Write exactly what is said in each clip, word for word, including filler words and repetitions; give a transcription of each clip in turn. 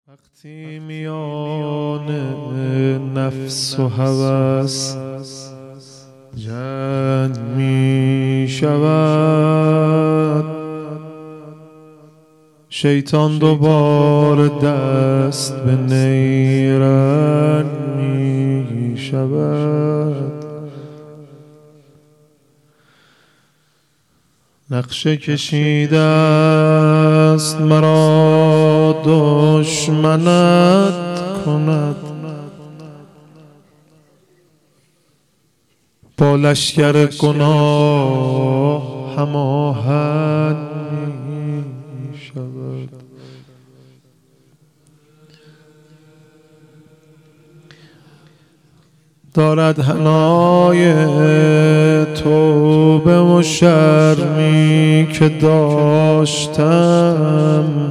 وقتی میان نفس و هوس جنگ می شود، شیطان دوباره دست به نیرنگ می شود. نقشه کشیده است مرا دشمنت کند، با لشکر گناه هماهنگ می شود. دارد حنای توبه و شرمی که داشتم،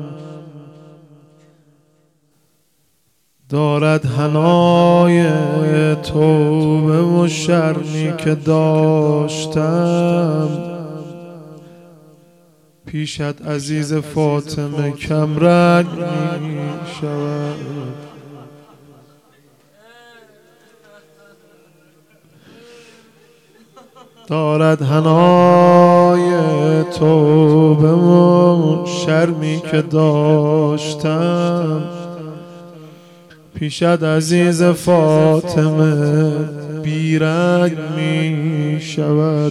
دارد حنای توبه و شرمی که داشتم. پیشت عزیز فاطمه کمرنگ می شود. دارد حنای توبه و شرمی که داشتم، پیشت عزیز فاطمه بیرنگ می شود.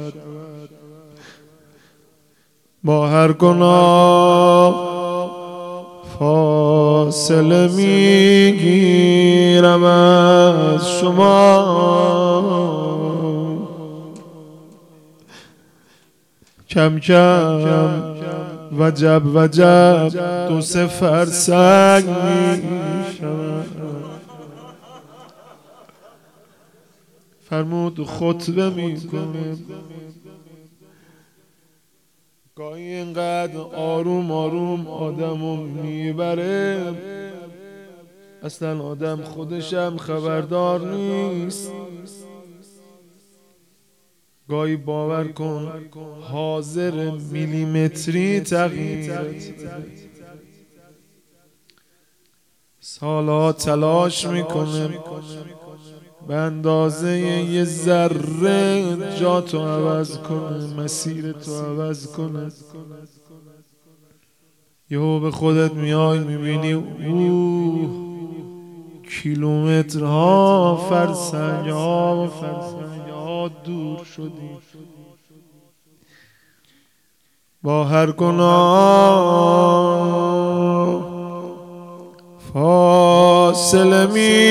با هر گناه فاصله می گیرم از شما، کم کم وجب وجب دو سه فرسنگ می شود. فرمود خطبه می کنه، گاهی اینقدر آروم آروم آدمو میبره اصلا آدم خودشم خبردار نیست. گاهی باور کن حاضر میلیمتری تغییرت، سالها تلاش میکنه به اندازه یه ذره جاتو عوض کنه، مسیرتو عوض کنه. یهو به خودت میای میبینی اوه کیلومترها فرسنگها و فرسنگها دور شدی. با هر گناه فاصله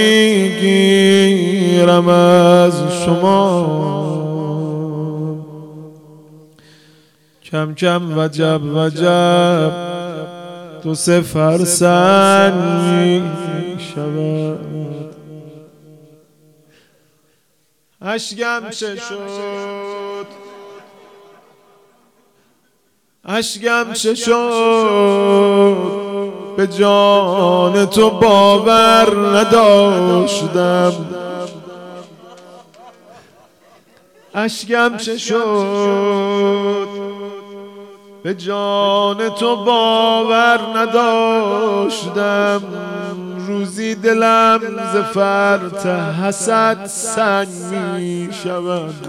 میگیرم از شما، کم کم وجب وجب دو سه فرسنگ می شود. اشکم چه شد اشکم چه شد به جان تو باور نداشتم. اشکم چه شد به جان تو باور نداشتم. روزی دلم ز فرط حسد سنگ می شود.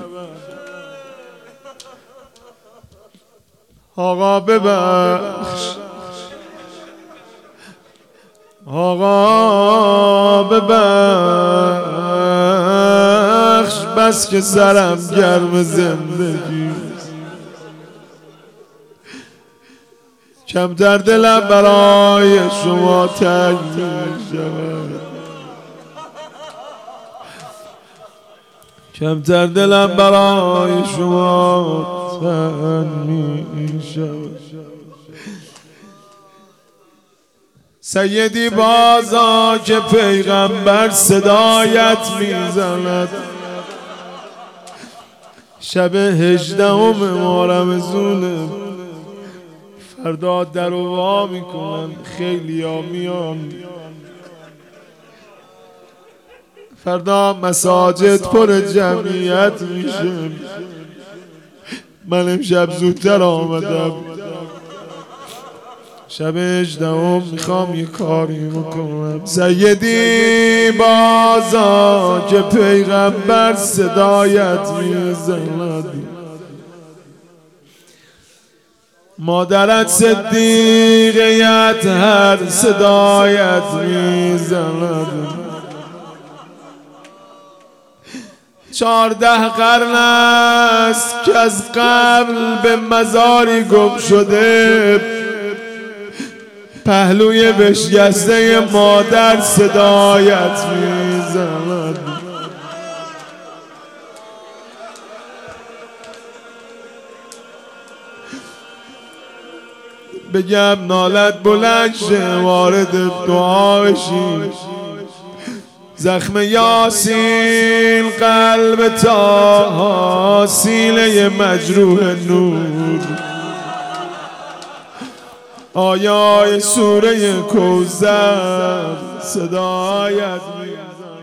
آقا ببخش آقا ببخش، بس که سرم گرم زندگی، کمتر دلم برای شما تنگ می شود. کمتر دلم برای شما تنگ می شود. سیدی بازا که پیغمبر صدایت میزند، شب هجدهم محرم‌زونه، فردا در و وا میکنن، خیلی ها میان، فردا مساجد پر جمعیت میشه. من امشب زودتر آمدم شب هجدهم میخوام یه کاری بکنم. سیدی بازا که پیغمبر صدایت میزند، مادرت صدیقیت هر صدایت میزند. چارده قرن است که از قبل به مزاری گم شده، پهلوی بشکسته مادر صدایت میزند. بگم نالت بلند شه وارد دعا شی، زخم یاسین قلب تا سینه مجروح نور، آیای سوره کوثر صدایت میزند.